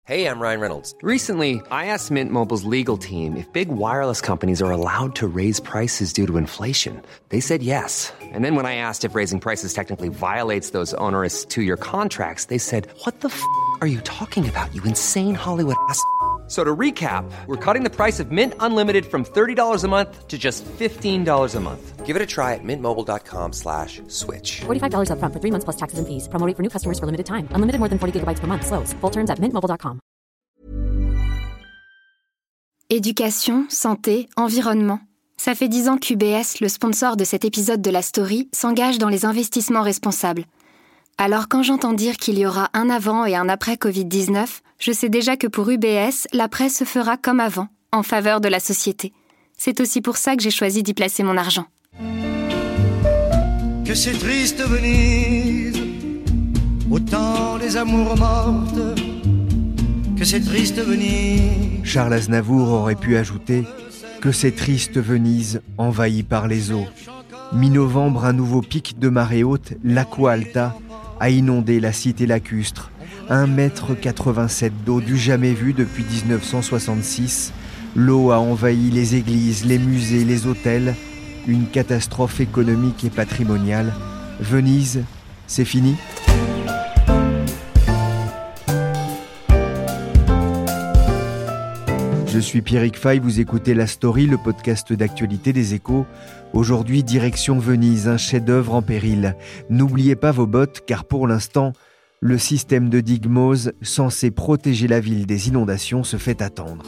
Hey, I'm Ryan Reynolds. Recently, I asked Mint Mobile's legal team if big wireless companies are allowed to raise prices due to inflation. They said yes. And then when I asked if raising prices technically violates those onerous two-year contracts, they said, "What the f*** are you talking about, you insane Hollywood ass?" So to recap, we're cutting the price of Mint Unlimited from $30 a month to just $15 a month. Give it a try at mintmobile.com/switch. $45 up front for 3 months plus taxes and fees. Promo rate for new customers for limited time. Unlimited more than 40 gigabytes per month. Slows full terms at mintmobile.com. Éducation, santé, environnement. Ça fait 10 ans qu'UBS, le sponsor de cet épisode de la story, s'engage dans les investissements responsables. Alors quand j'entends dire qu'il y aura un avant et un après Covid-19, je sais déjà que pour UBS, l'après se fera comme avant, en faveur de la société. C'est aussi pour ça que j'ai choisi d'y placer mon argent. Que c'est triste Venise, autant les amours mortes, que c'est triste Venise. Charles Aznavour aurait pu ajouter que c'est triste Venise, envahie par les eaux. Mi-novembre, un nouveau pic de marée haute, l'Aqua Alta, a inondé la cité lacustre. 1,87 m d'eau du jamais vu depuis 1966. L'eau a envahi les églises, les musées, les hôtels. Une catastrophe économique et patrimoniale. Venise, c'est fini ? Je suis Pierrick Fay, vous écoutez La Story, le podcast d'actualité des Échos. Aujourd'hui, direction Venise, un chef-d'œuvre en péril. N'oubliez pas vos bottes, car pour l'instant, le système de digue Mose, censé protéger la ville des inondations, se fait attendre.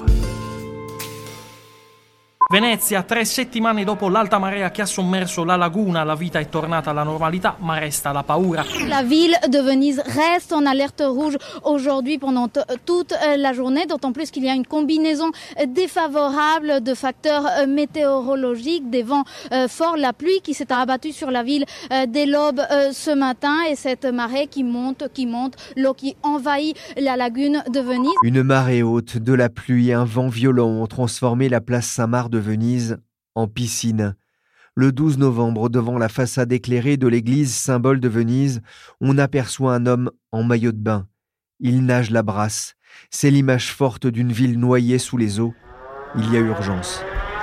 Venezia, 3 settimane dopo l'alta marea che ha sommerso la laguna, la vita è tornata alla normalità, ma resta la paura. La ville de Venise reste en alerte rouge aujourd'hui pendant toute la journée, d'autant plus qu'il y a une combinaison défavorable de facteurs météorologiques, des vents forts, la pluie qui s'est abattue sur la ville dès l'aube ce matin et cette marée qui monte, l'eau qui envahit la lagune de Venise. Une marée haute, de la pluie et un vent violent ont transformé la place Saint-Marc de Venise en piscine. Le 12 novembre, devant la façade éclairée de l'église symbole de Venise, on aperçoit un homme en maillot de bain. Il nage la brasse. C'est l'image forte d'une ville noyée sous les eaux. Il y a urgence.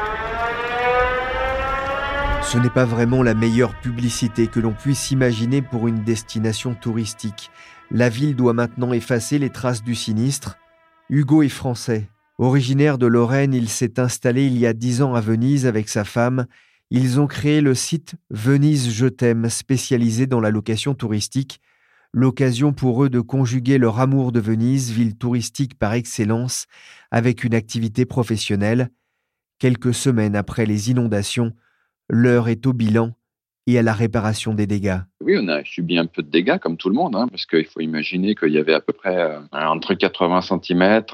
Ce n'est pas vraiment la meilleure publicité que l'on puisse imaginer pour une destination touristique. La ville doit maintenant effacer les traces du sinistre. Hugo est français. Originaire de Lorraine, il s'est installé il y a 10 ans à Venise avec sa femme. Ils ont créé le site Venise Je t'aime, spécialisé dans la location touristique. L'occasion pour eux de conjuguer leur amour de Venise, ville touristique par excellence, avec une activité professionnelle. Quelques semaines après les inondations, l'heure est au bilan et à la réparation des dégâts. Oui, on a subi un peu de dégâts comme tout le monde, parce qu'il faut imaginer qu'il y avait à peu près entre 80 cm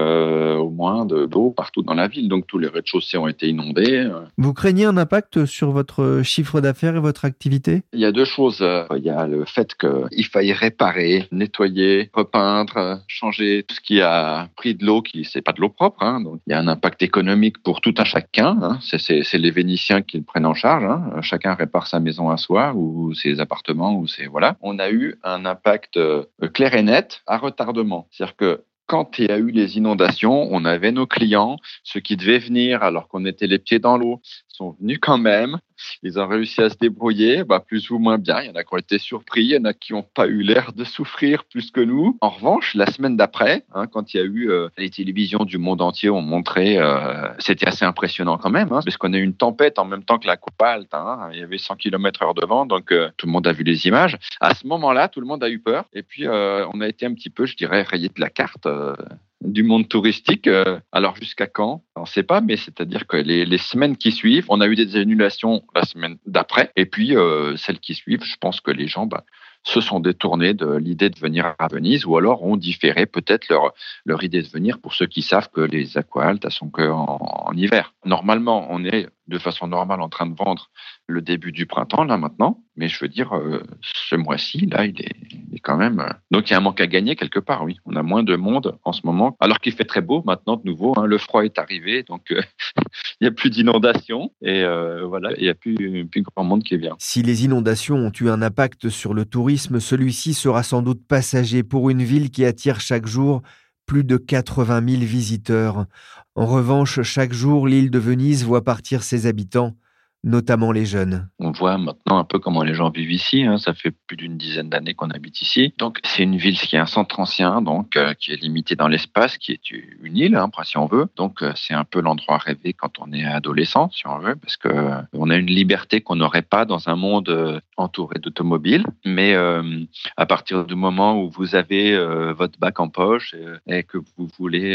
au moins d'eau partout dans la ville. Donc tous les rez-de-chaussée ont été inondés. Vous craignez un impact sur votre chiffre d'affaires et votre activité ? Il y a deux choses. Il y a le fait qu'il faille réparer, nettoyer, repeindre, changer tout ce qui a pris de l'eau, qui c'est pas de l'eau propre. Donc il y a un impact économique pour tout un chacun. C'est les Vénitiens qui le prennent en charge. Chacun répare sa maison à soi ou ses appartements. On a eu un impact clair et net à retardement. C'est-à-dire que quand il y a eu les inondations, on avait nos clients, ceux qui devaient venir alors qu'on était les pieds dans l'eau, sont venus quand même. Ils ont réussi à se débrouiller, plus ou moins bien. Il y en a qui ont été surpris, il y en a qui n'ont pas eu l'air de souffrir plus que nous. En revanche, la semaine d'après, quand il y a eu les télévisions du monde entier ont montré, c'était assez impressionnant quand même, parce qu'on a eu une tempête en même temps que la Aqua Alta. Il y avait 100 km/h de vent, donc tout le monde a vu les images. À ce moment-là, tout le monde a eu peur. Et puis, on a été un petit peu, je dirais, rayé de la carte du monde touristique. Alors jusqu'à quand ? On ne sait pas, mais c'est-à-dire que les semaines qui suivent, on a eu des annulations la semaine d'après, et puis celles qui suivent, je pense que les gens se sont détournés de l'idée de venir à Venise, ou alors ont différé peut-être leur idée de venir pour ceux qui savent que les Aqua Alta sont qu'en hiver. Normalement, on est de façon normale en train de vendre le début du printemps, là maintenant, mais je veux dire, ce mois-ci, là, il est quand même... Donc il y a un manque à gagner quelque part, oui. On a moins de monde en ce moment, alors qu'il fait très beau maintenant de nouveau, le froid est arrivé, donc il n'y a plus d'inondations, et voilà, il n'y a plus grand monde qui vient. Si les inondations ont eu un impact sur le tourisme, celui-ci sera sans doute passager pour une ville qui attire chaque jour plus de 80 000 visiteurs. En revanche, chaque jour, l'île de Venise voit partir ses habitants, notamment les jeunes. On voit maintenant un peu comment les gens vivent ici. Ça fait plus d'une dizaine d'années qu'on habite ici. Donc, c'est une ville qui est un centre ancien, donc qui est limité dans l'espace, qui est une île, si on veut. Donc, c'est un peu l'endroit rêvé quand on est adolescent, si on veut, parce que on a une liberté qu'on n'aurait pas dans un monde entouré d'automobiles. Mais à partir du moment où vous avez votre bac en poche et que vous voulez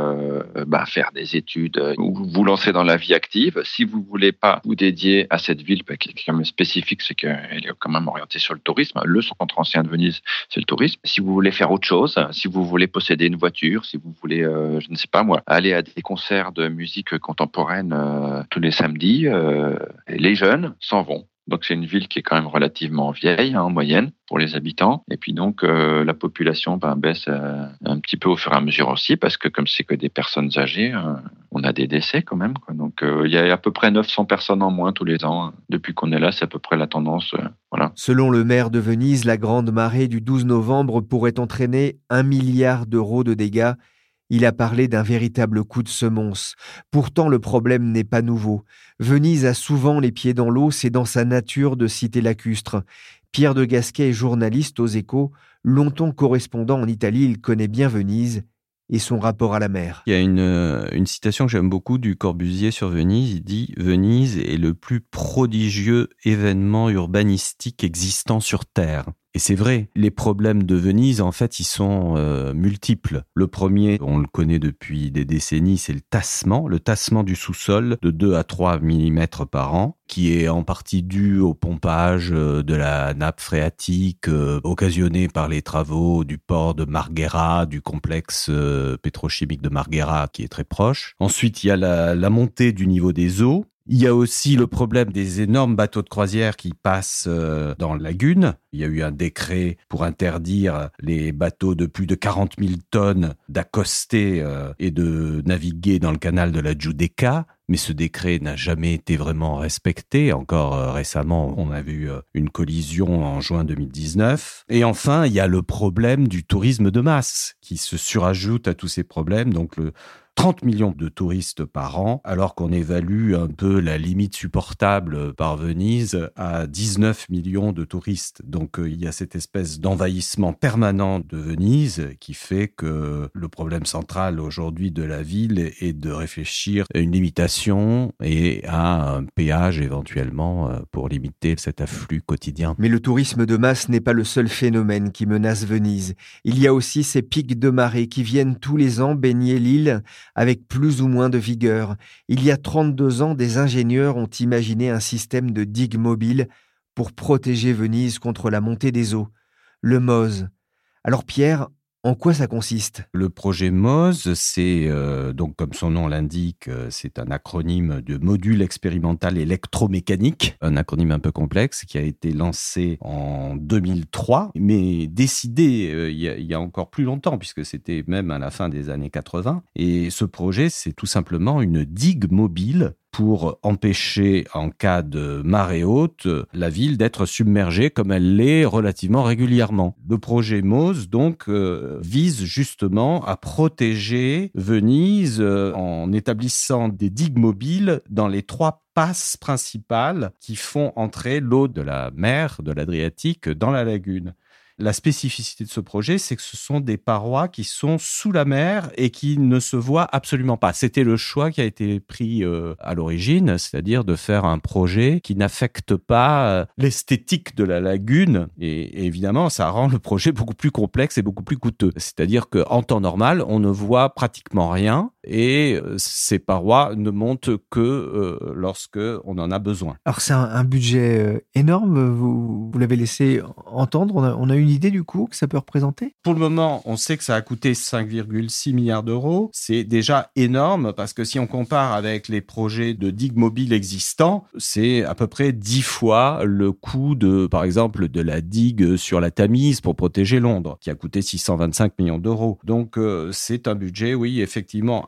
faire des études ou vous lancer dans la vie active, si vous voulez pas vous dédier à cette ville qui est quand même spécifique, c'est qu'elle est quand même orientée sur le tourisme. Le centre ancien de Venise, c'est le tourisme. Si vous voulez faire autre chose, si vous voulez posséder une voiture, si vous voulez, je ne sais pas moi, aller à des concerts de musique contemporaine tous les samedis, les jeunes s'en vont. Donc c'est une ville qui est quand même relativement vieille en moyenne pour les habitants. Et puis donc la population baisse un petit peu au fur et à mesure aussi, parce que comme c'est que des personnes âgées, on a des décès quand même. Donc il y a à peu près 900 personnes en moins tous les ans. Depuis qu'on est là, c'est à peu près la tendance. Voilà. Selon le maire de Venise, la grande marée du 12 novembre pourrait entraîner 1 milliard d'euros de dégâts. Il a parlé d'un véritable coup de semonce. Pourtant, le problème n'est pas nouveau. Venise a souvent les pieds dans l'eau, c'est dans sa nature de cité lacustre. Pierre de Gasquet est journaliste aux Échos. Longtemps correspondant en Italie, il connaît bien Venise et son rapport à la mer. Il y a une citation que j'aime beaucoup du Corbusier sur Venise. Il dit « Venise est le plus prodigieux événement urbanistique existant sur Terre ». Et c'est vrai, les problèmes de Venise, en fait, ils sont multiples. Le premier, on le connaît depuis des décennies, c'est le tassement du sous-sol de 2 à 3 mm par an, qui est en partie dû au pompage de la nappe phréatique occasionné par les travaux du port de Marghera, du complexe pétrochimique de Marghera, qui est très proche. Ensuite, il y a la montée du niveau des eaux. Il y a aussi le problème des énormes bateaux de croisière qui passent dans la lagune. Il y a eu un décret pour interdire les bateaux de plus de 40 000 tonnes d'accoster et de naviguer dans le canal de la Giudecca. Mais ce décret n'a jamais été vraiment respecté. Encore récemment, on a vu une collision en juin 2019. Et enfin, il y a le problème du tourisme de masse qui se surajoute à tous ces problèmes. Donc 30 millions de touristes par an, alors qu'on évalue un peu la limite supportable par Venise à 19 millions de touristes. Donc il y a cette espèce d'envahissement permanent de Venise qui fait que le problème central aujourd'hui de la ville est de réfléchir à une limitation et à un péage éventuellement pour limiter cet afflux quotidien. Mais le tourisme de masse n'est pas le seul phénomène qui menace Venise. Il y a aussi ces pics de marée qui viennent tous les ans baigner l'île avec plus ou moins de vigueur. Il y a 32 ans, des ingénieurs ont imaginé un système de digues mobiles pour protéger Venise contre la montée des eaux, le MOSE. Alors Pierre, en quoi ça consiste ? Le projet MOSE, c'est, donc comme son nom l'indique, c'est un acronyme de module expérimental électromécanique, un acronyme un peu complexe qui a été lancé en 2003, mais décidé il y a encore plus longtemps, puisque c'était même à la fin des années 80. Et ce projet, c'est tout simplement une digue mobile pour empêcher, en cas de marée haute, la ville d'être submergée comme elle l'est relativement régulièrement. Le projet MOSE, donc, vise justement à protéger Venise en établissant des digues mobiles dans les 3 passes principales qui font entrer l'eau de la mer, de l'Adriatique, dans la lagune. La spécificité de ce projet, c'est que ce sont des parois qui sont sous la mer et qui ne se voient absolument pas. C'était le choix qui a été pris à l'origine, c'est-à-dire de faire un projet qui n'affecte pas l'esthétique de la lagune. Et évidemment, ça rend le projet beaucoup plus complexe et beaucoup plus coûteux. C'est-à-dire qu'en temps normal, on ne voit pratiquement rien et ces parois ne montent que lorsque on en a besoin. Alors c'est un budget énorme, vous l'avez laissé entendre, on a une idée du coût que ça peut représenter ? Pour le moment, on sait que ça a coûté 5,6 milliards d'euros. C'est déjà énorme parce que si on compare avec les projets de digues mobiles existants, c'est à peu près 10 fois le coût par exemple, de la digue sur la Tamise pour protéger Londres, qui a coûté 625 millions d'euros. Donc, c'est un budget, oui, effectivement,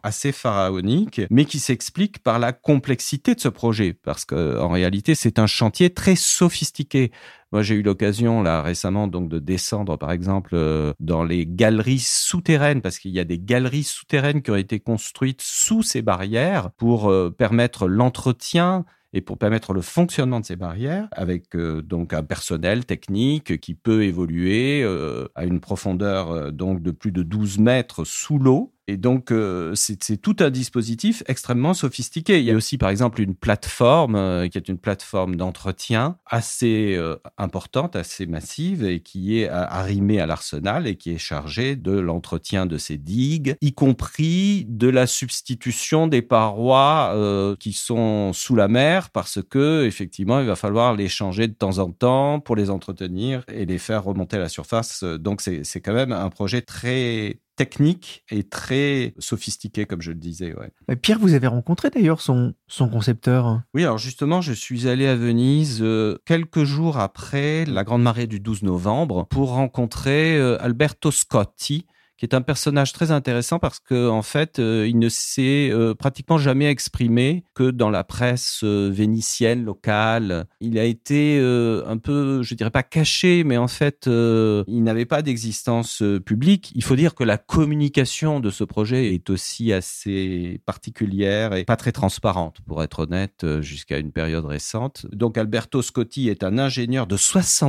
assez pharaonique, mais qui s'explique par la complexité de ce projet, parce qu'en réalité, c'est un chantier très sophistiqué. Moi, j'ai eu l'occasion, là, récemment, donc, de descendre, par exemple, dans les galeries souterraines, parce qu'il y a des galeries souterraines qui ont été construites sous ces barrières pour permettre l'entretien et pour permettre le fonctionnement de ces barrières, avec donc un personnel technique qui peut évoluer à une profondeur donc de plus de 12 mètres sous l'eau. Et donc, c'est tout un dispositif extrêmement sophistiqué. Il y a aussi, par exemple, une plateforme qui est une plateforme d'entretien assez importante, assez massive, et qui est arrimée à l'arsenal et qui est chargée de l'entretien de ces digues, y compris de la substitution des parois qui sont sous la mer, parce que effectivement, il va falloir les changer de temps en temps pour les entretenir et les faire remonter à la surface. Donc, c'est quand même un projet très technique et très sophistiqué, comme je le disais. Ouais. Pierre, vous avez rencontré d'ailleurs son concepteur. Oui, alors justement, je suis allé à Venise quelques jours après la Grande Marée du 12 novembre pour rencontrer Alberto Scotti, qui est un personnage très intéressant parce que en fait, il ne s'est pratiquement jamais exprimé que dans la presse vénitienne locale. Il a été un peu, je dirais pas caché, mais en fait, il n'avait pas d'existence publique. Il faut dire que la communication de ce projet est aussi assez particulière et pas très transparente, pour être honnête, jusqu'à une période récente. Donc, Alberto Scotti est un ingénieur de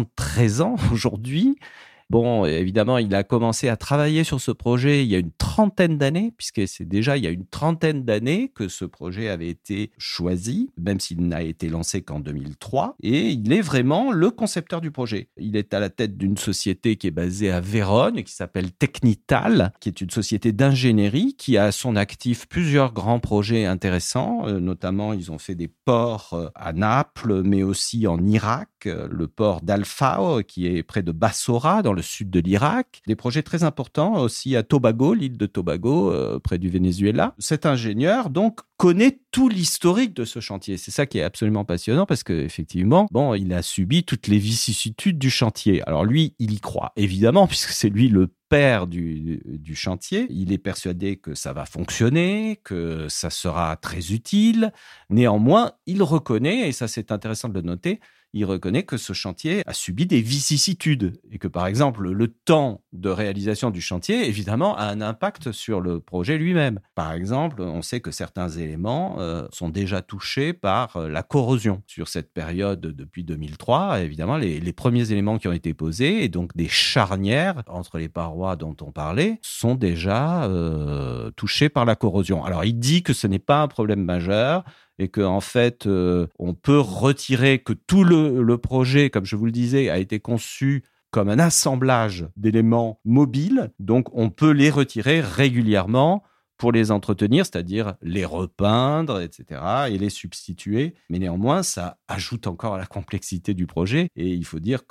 73 ans aujourd'hui. Bon, évidemment, il a commencé à travailler sur ce projet il y a une trentaine d'années, puisque c'est déjà il y a une trentaine d'années que ce projet avait été choisi, même s'il n'a été lancé qu'en 2003. Et il est vraiment le concepteur du projet. Il est à la tête d'une société qui est basée à Vérone, qui s'appelle Technital, qui est une société d'ingénierie qui a à son actif plusieurs grands projets intéressants. Notamment, ils ont fait des ports à Naples, mais aussi en Irak, le port d'Al-Fao, qui est près de Bassora, dans le sud de l'Irak. Des projets très importants aussi à Tobago, l'île de Tobago, près du Venezuela. Cet ingénieur, donc, connaît tout l'historique de ce chantier. C'est ça qui est absolument passionnant parce qu'effectivement, bon, il a subi toutes les vicissitudes du chantier. Alors lui, il y croit, évidemment, puisque c'est lui le père du chantier. Il est persuadé que ça va fonctionner, que ça sera très utile. Néanmoins, il reconnaît, et ça c'est intéressant de le noter, il reconnaît que ce chantier a subi des vicissitudes et que, par exemple, le temps de réalisation du chantier, évidemment, a un impact sur le projet lui-même. Par exemple, on sait que certains éléments sont déjà touchés par la corrosion. Sur cette période, depuis 2003, évidemment, les premiers éléments qui ont été posés, et donc des charnières entre les parois dont on parlait, sont déjà touchés par la corrosion. Alors, il dit que ce n'est pas un problème majeur, et qu'en fait, on peut retirer que tout le projet, comme je vous le disais, a été conçu comme un assemblage d'éléments mobiles. Donc, on peut les retirer régulièrement pour les entretenir, c'est-à-dire les repeindre, etc., et les substituer. Mais néanmoins, ça ajoute encore à la complexité du projet. Et il faut dire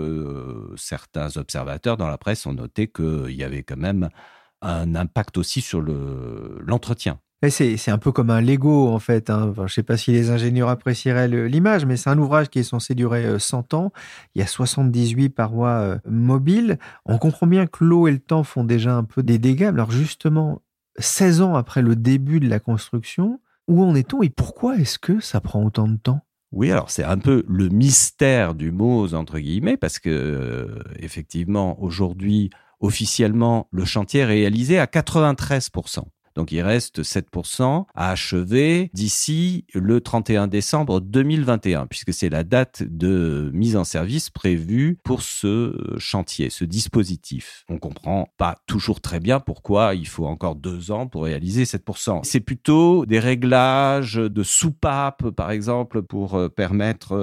que certains observateurs dans la presse ont noté qu'il y avait quand même un impact aussi sur l'entretien. C'est un peu comme un Lego, en fait. Enfin, je ne sais pas si les ingénieurs apprécieraient l'image, mais c'est un ouvrage qui est censé durer 100 ans. Il y a 78 parois mobiles. On comprend bien que l'eau et le temps font déjà un peu des dégâts. Alors justement, 16 ans après le début de la construction, où en est-on et pourquoi est-ce que ça prend autant de temps ? Oui, alors c'est un peu le mystère du MOSE, entre guillemets, parce que effectivement, aujourd'hui, officiellement, le chantier est réalisé à 93%. Donc, il reste 7% à achever d'ici le 31 décembre 2021, puisque c'est la date de mise en service prévue pour ce chantier, ce dispositif. On comprend pas toujours très bien pourquoi il faut encore 2 ans pour réaliser 7%. C'est plutôt des réglages de soupapes, par exemple, pour permettre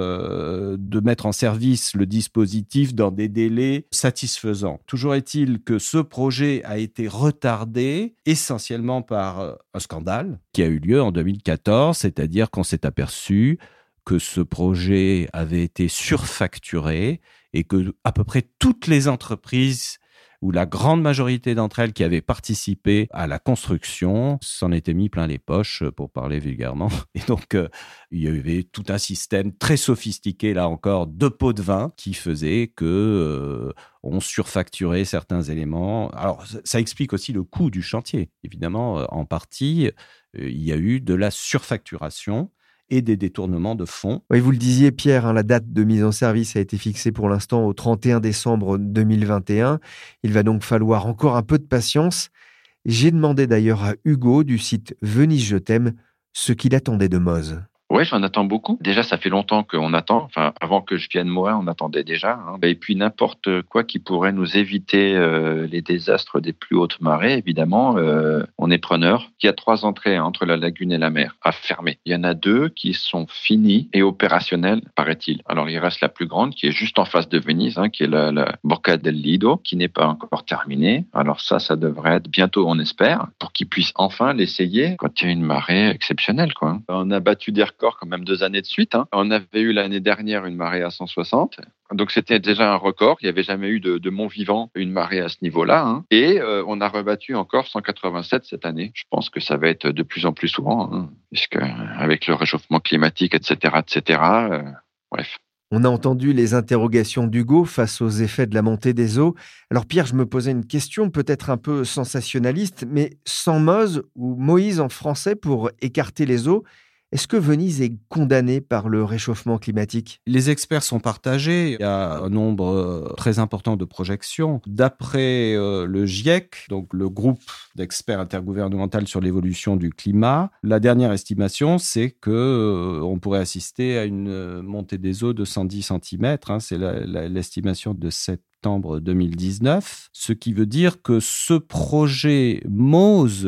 de mettre en service le dispositif dans des délais satisfaisants. Toujours est-il que ce projet a été retardé essentiellement par un scandale qui a eu lieu en 2014, c'est-à-dire qu'on s'est aperçu que ce projet avait été surfacturé et que à peu près toutes les entreprises où la grande majorité d'entre elles qui avaient participé à la construction s'en étaient mis plein les poches, pour parler vulgairement. Et donc, il y avait tout un système très sophistiqué, là encore, de pots de vin qui faisait que on surfacturait certains éléments. Alors, ça explique aussi le coût du chantier. Évidemment, en partie, il y a eu de la surfacturation et des détournements de fonds. Oui, vous le disiez, Pierre, la date de mise en service a été fixée pour l'instant au 31 décembre 2021. Il va donc falloir encore un peu de patience. J'ai demandé d'ailleurs à Hugo du site Venise Je t'aime ce qu'il attendait de Moz. Ouais, j'en attends beaucoup. Déjà, ça fait longtemps qu'on attend. Enfin, avant que je vienne moi, on attendait déjà. Et puis, n'importe quoi qui pourrait nous éviter les désastres des plus hautes marées, évidemment, on est preneur. Il y a 3 entrées entre la lagune et la mer à fermer. Il y en a 2 qui sont finies et opérationnelles, paraît-il. Alors, il reste la plus grande qui est juste en face de Venise, qui est la Borca del Lido, qui n'est pas encore terminée. Alors ça devrait être bientôt, on espère, pour qu'ils puissent enfin l'essayer quand il y a une marée exceptionnelle, quoi. On a battu des records quand même 2 années de suite. On avait eu l'année dernière une marée à 160. Donc c'était déjà un record. Il n'y avait jamais eu de Mont-Vivant une marée à ce niveau-là. Et on a rebattu encore 187 cette année. Je pense que ça va être de plus en plus souvent, puisque avec le réchauffement climatique, etc., bref. On a entendu les interrogations d'Hugo face aux effets de la montée des eaux. Alors Pierre, je me posais une question peut-être un peu sensationnaliste, mais sans Moz ou Moïse en français pour écarter les eaux, est-ce que Venise est condamnée par le réchauffement climatique ? Les experts sont partagés. Il y a un nombre très important de projections. D'après le GIEC, donc le groupe d'experts intergouvernemental sur l'évolution du climat, la dernière estimation, c'est qu'on pourrait assister à une montée des eaux de 110 cm. C'est l'estimation de septembre 2019, ce qui veut dire que ce projet MOSE,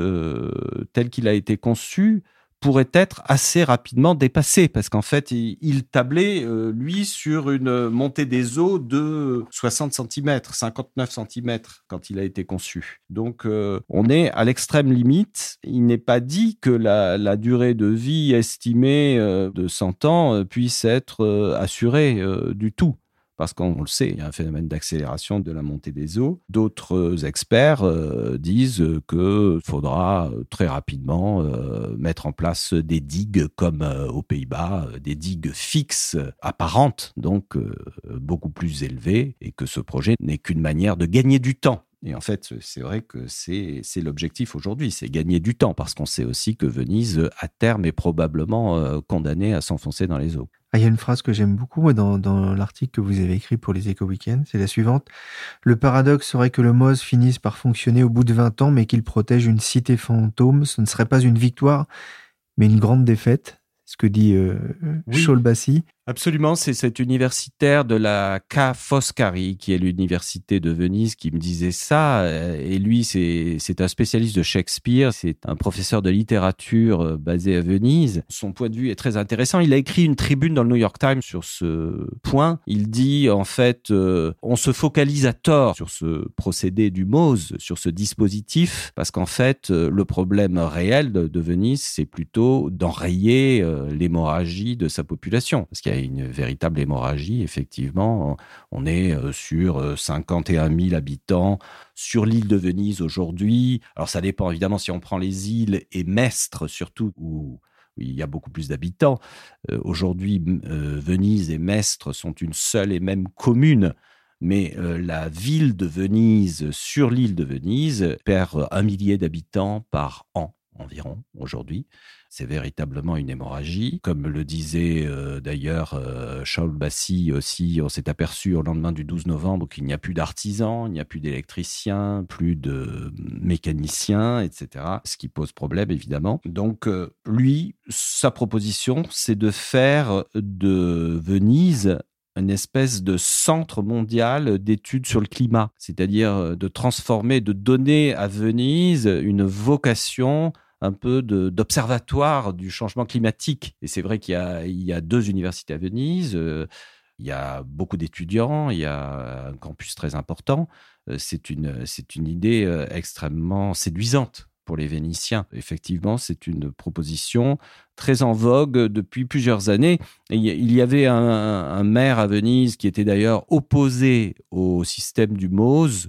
tel qu'il a été conçu, pourrait être assez rapidement dépassé, parce qu'en fait, il tablait, lui, sur une montée des eaux de 60 cm, 59 cm, quand il a été conçu. Donc, on est à l'extrême limite. Il n'est pas dit que la durée de vie estimée de 100 ans puisse être assurée du tout. Parce qu'on le sait, il y a un phénomène d'accélération de la montée des eaux. D'autres experts disent qu'il faudra très rapidement mettre en place des digues comme aux Pays-Bas, des digues fixes, apparentes, donc beaucoup plus élevées, et que ce projet n'est qu'une manière de gagner du temps. Et en fait, c'est vrai que c'est l'objectif aujourd'hui, c'est gagner du temps, parce qu'on sait aussi que Venise, à terme, est probablement condamnée à s'enfoncer dans les eaux. Il y a une phrase que j'aime beaucoup moi, dans l'article que vous avez écrit pour les Éco-Weekends, c'est la suivante. « Le paradoxe serait que le MOZ finisse par fonctionner au bout de 20 ans, mais qu'il protège une cité fantôme. Ce ne serait pas une victoire, mais une grande défaite. » Ce que dit Shaul Bassi. Absolument, c'est cet universitaire de la Ca' Foscari, qui est l'université de Venise, qui me disait ça. Et lui, c'est un spécialiste de Shakespeare, c'est un professeur de littérature basé à Venise. Son point de vue est très intéressant. Il a écrit une tribune dans le New York Times sur ce point. Il dit, en fait, on se focalise à tort sur ce procédé du MOSE, sur ce dispositif, parce qu'en fait, le problème réel de Venise, c'est plutôt d'enrayer l'hémorragie de sa population. Parce qu'il y a une véritable hémorragie, effectivement. On est sur 51 000 habitants sur l'île de Venise aujourd'hui. Alors ça dépend évidemment si on prend les îles et Mestre surtout, où il y a beaucoup plus d'habitants. Aujourd'hui, Venise et Mestre sont une seule et même commune. Mais la ville de Venise, sur l'île de Venise, perd 1 millier d'habitants par an environ aujourd'hui. C'est véritablement une hémorragie. Comme le disait d'ailleurs Shaul Bassi aussi, on s'est aperçu au lendemain du 12 novembre qu'il n'y a plus d'artisans, il n'y a plus d'électriciens, plus de mécaniciens, etc. Ce qui pose problème, évidemment. Donc, lui, sa proposition, c'est de faire de Venise une espèce de centre mondial d'études sur le climat. C'est-à-dire de transformer, de donner à Venise une vocation un peu d'observatoire du changement climatique. Et c'est vrai qu'il y a 2 universités à Venise, il y a beaucoup d'étudiants, il y a un campus très important. C'est une idée extrêmement séduisante pour les Vénitiens. Effectivement, c'est une proposition très en vogue depuis plusieurs années. Et il y avait un maire à Venise qui était d'ailleurs opposé au système du MOSE,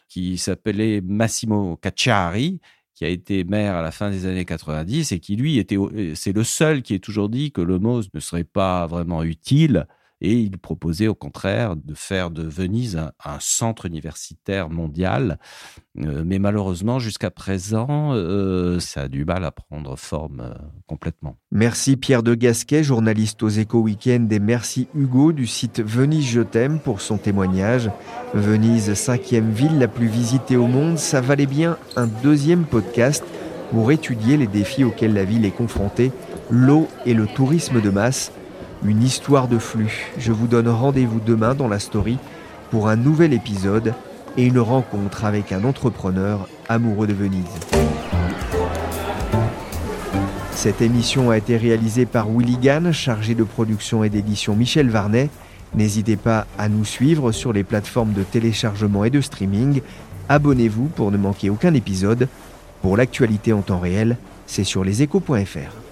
qui s'appelait Massimo Cacciari, qui a été maire à la fin des années 90 et qui, lui, c'est le seul qui ait toujours dit que le MOSE ne serait pas vraiment utile. Et il proposait au contraire de faire de Venise un centre universitaire mondial. Mais malheureusement, jusqu'à présent, ça a du mal à prendre forme complètement. Merci Pierre de Gasquet, journaliste aux Échos Week-end, et merci Hugo du site Venise Je t'aime pour son témoignage. Venise, 5e ville la plus visitée au monde, ça valait bien un 2e podcast pour étudier les défis auxquels la ville est confrontée, l'eau et le tourisme de masse. Une histoire de flux. Je vous donne rendez-vous demain dans la story pour un nouvel épisode et une rencontre avec un entrepreneur amoureux de Venise. Cette émission a été réalisée par Willy Gann, chargé de production et d'édition Michel Varnet. N'hésitez pas à nous suivre sur les plateformes de téléchargement et de streaming. Abonnez-vous pour ne manquer aucun épisode. Pour l'actualité en temps réel, c'est sur leséchos.fr.